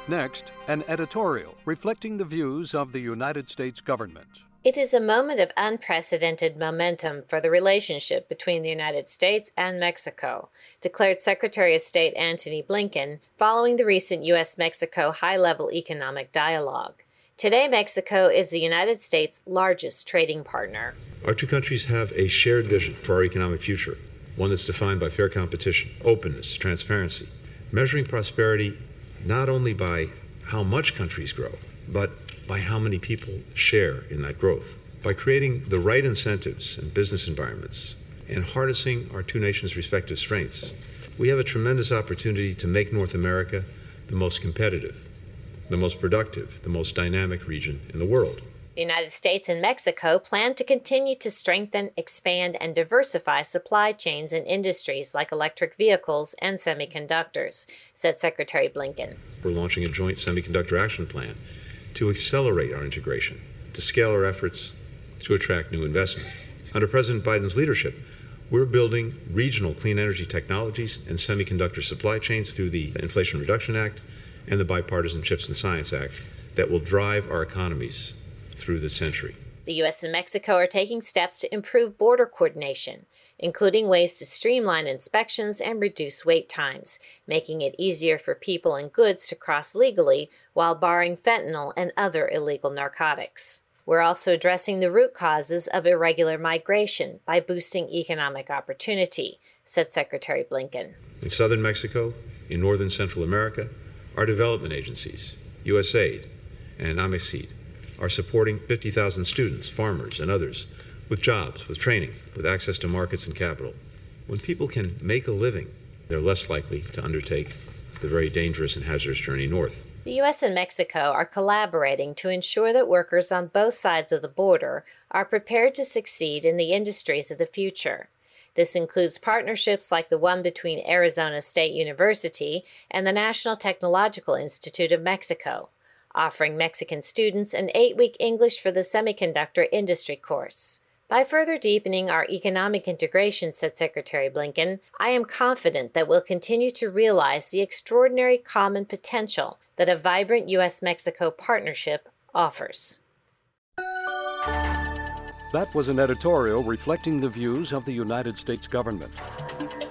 Next, an editorial reflecting the views of the United States government. It is a moment of unprecedented momentum for the relationship between the United States and Mexico, declared Secretary of State Antony Blinken following the recent U.S.-Mexico high-level economic dialogue. Today, Mexico is the United States' largest trading partner. Our two countries have a shared vision for our economic future, one that's defined by fair competition, openness, transparency, measuring prosperity not only by how much countries grow, but by how many people share in that growth. By creating the right incentives and business environments and harnessing our two nations' respective strengths, we have a tremendous opportunity to make North America the most competitive, the most productive, the most dynamic region in the world. The United States and Mexico plan to continue to strengthen, expand, and diversify supply chains in industries like electric vehicles and semiconductors, said Secretary Blinken. We're launching a joint semiconductor action plan to accelerate our integration, to scale our efforts, to attract new investment. Under President Biden's leadership, we're building regional clean energy technologies and semiconductor supply chains through the Inflation Reduction Act and the Bipartisan Chips and Science Act that will drive our economies through this century. The U.S. and Mexico are taking steps to improve border coordination, including ways to streamline inspections and reduce wait times, making it easier for people and goods to cross legally while barring fentanyl and other illegal narcotics. We're also addressing the root causes of irregular migration by boosting economic opportunity, said Secretary Blinken. In southern Mexico, in northern Central America, our development agencies, USAID and AMICID, are supporting 50,000 students, farmers, and others with jobs, with training, with access to markets and capital. When people can make a living, they're less likely to undertake the very dangerous and hazardous journey north. The U.S. and Mexico are collaborating to ensure that workers on both sides of the border are prepared to succeed in the industries of the future. This includes partnerships like the one between Arizona State University and the National Technological Institute of Mexico, offering Mexican students an 8-week English for the semiconductor industry course. By further deepening our economic integration, said Secretary Blinken, I am confident that we'll continue to realize the extraordinary common potential that a vibrant U.S.-Mexico partnership offers. That was an editorial reflecting the views of the United States government.